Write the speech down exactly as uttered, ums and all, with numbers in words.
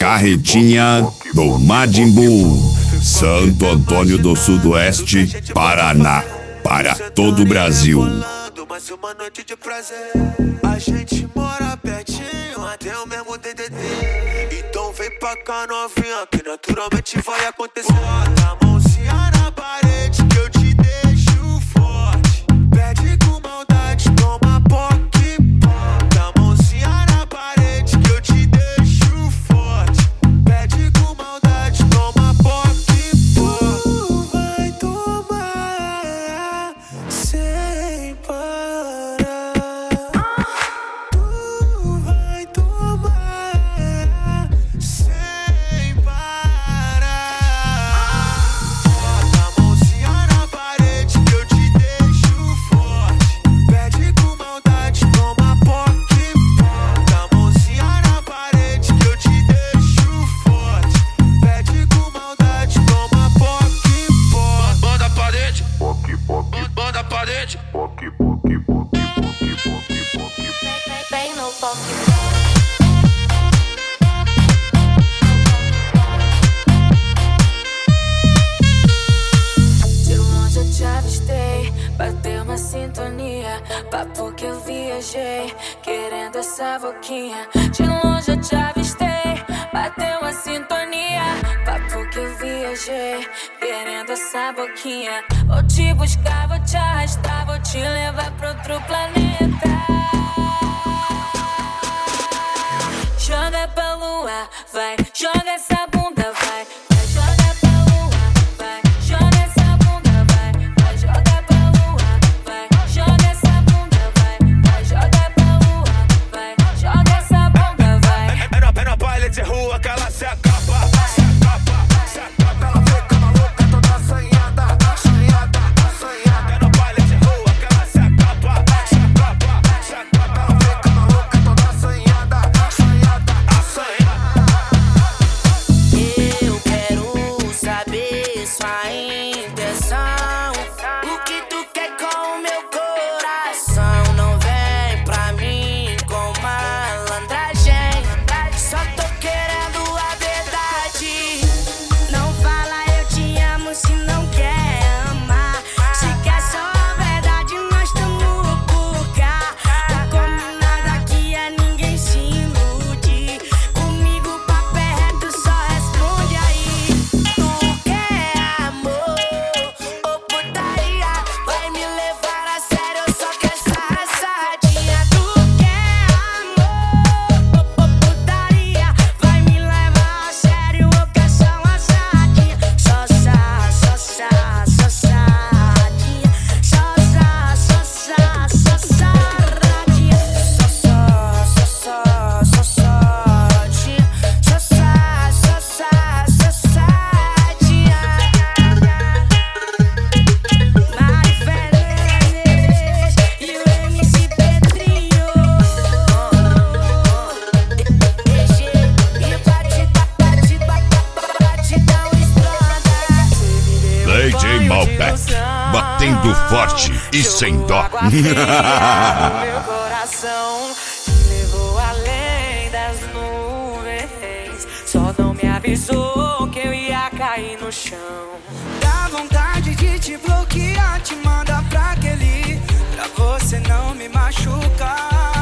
carretinha do Madimbu, Santo Antônio do Sudoeste, Paraná, para todo o Brasil. Mas uma noite de prazer, a gente mora pertinho, até o mesmo D D D. Então vem pra cá novinha, que naturalmente vai acontecer. Bota a mãozinha na parede que eu te deixo forte. Pede com maldade, toma poque. Bota a mãozinha na parede que eu te deixo forte. Pede com maldade, toma poque. Tu vai tomar sem parar. Tu vai tomar sem parar. Bota a mãozinha na parede que eu te deixo forte. Pede com maldade, toma poque. Bota a mãozinha na parede que eu te deixo forte. Pede com maldade, toma poque. Bota a parede, poque, poque. Bota a parede, poque, poque, poque, poque, poque, poque. Bem no poque. De longe eu te avistei, bateu uma sintonia. Papo que eu viajei, querendo essa boquinha. De longe eu te avistei, bateu uma sintonia. Papo que eu viajei, querendo essa boquinha. Vou te buscar, vou te arrastar, vou te levar pra outro planeta. Joga pra lua, vai, joga essa bunda, vai. Vai, joga pra lua, vai, joga essa bunda, vai. Vai, joga pra lua, vai, joga essa bunda, vai. Vai, joga pra lua, vai, joga essa bunda, vai. É no, é no baile de rua que ela se acaba. Se acaba, se acaba. Ela fica maluca, toda assanhada, assanhada, assanhada. É no baile de rua que ela se acaba. Se acaba, se acaba. Ela fica maluca, toda assanhada, assanhada, assanhada. Eu quero saber sua intenção. O que tu quer com o meu coração? Não vem pra mim com malandragem. Só tô querendo a verdade. Não fala eu te amo se não quer amar. Se quer só a verdade, nós tamo por cá. Tá combinado aqui a ninguém se ilude. Comigo papo é reto, só responde aí. Tu quer amor ou putaria? Vai me levar a sério, eu só quero essa rassadinha. Tu quer amor ou putaria? Vai me levar a sério, eu quero essa rassadinha. Só sa, só sa, só sadinha. Só sa, só sa, só saradinha. Só só, só só, só sodinha. Só sa, só sa, só sadinha. Mari Fernandes e o M C Pedrinho. D G e batida, batida, batidão estrada. D J Malbec, batendo forte e sem dó. Meu coração me levou além das nuvens. Só não me avisou que eu ia cair no chão. Dá vontade de te bloquear, te mandar pra aquele, pra você não me machucar.